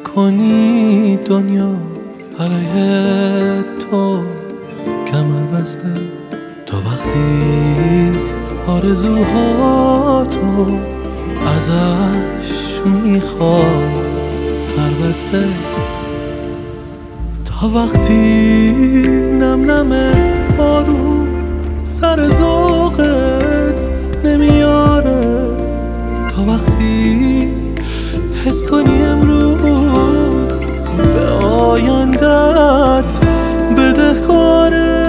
کنی دنیا علیه تو کمر بسته، تا وقتی آرزوهاتو ازش میخواد سر بسته، تا وقتی نم نم بارون سر ذوقت نمیاره، تا وقتی حس کنی امروز به آیندت بدهکاره.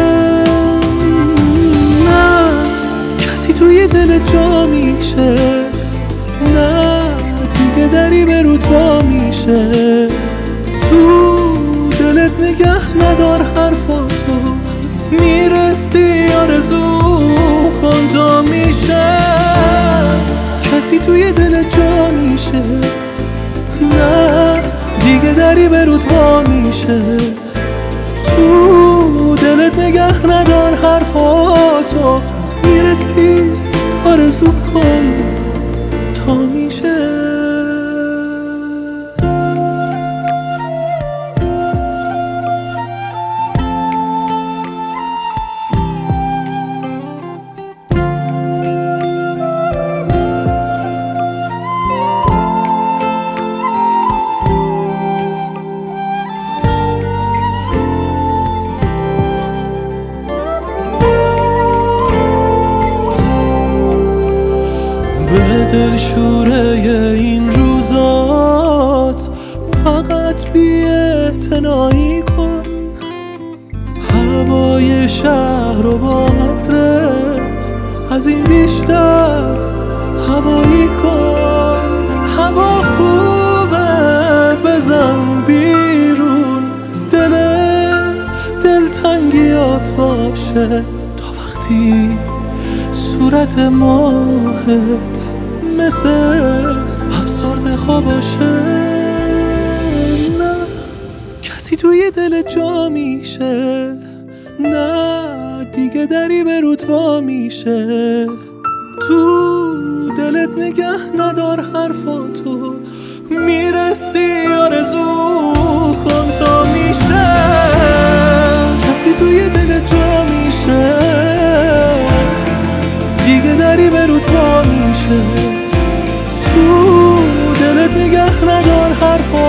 نه کسی توی دل جا میشه، نه دیگه دری به رود وا میشه، تو دلت نگه ندار حرفاتو، میرسی آرزو کن تا میشه. کسی توی دل جا میشه، نه دیگه دری به رود وا میشه، تو دلت نگه ندار حرفاتو، میرسی آرزو کن تا میشه. به دلشوره این روزات فقط بی‌اعتنایی کن، هوای شهر و با عطرت از این بیشتر هوایی کن. هوا خوبه بزن بیرون، دلتنگیات باشه، تا وقتی صورت ماهت مثل افسرده ها باشه. نه کسی توی دل جا میشه، نه دیگه دری به رود وا میشه، تو دلت نگه ندار حرفاتو، میرسی آرزو کن تا میشه. کسی توی دل جا میشه، دیگه دری به رود وا میشه، تو دلت نگه ندار حرفا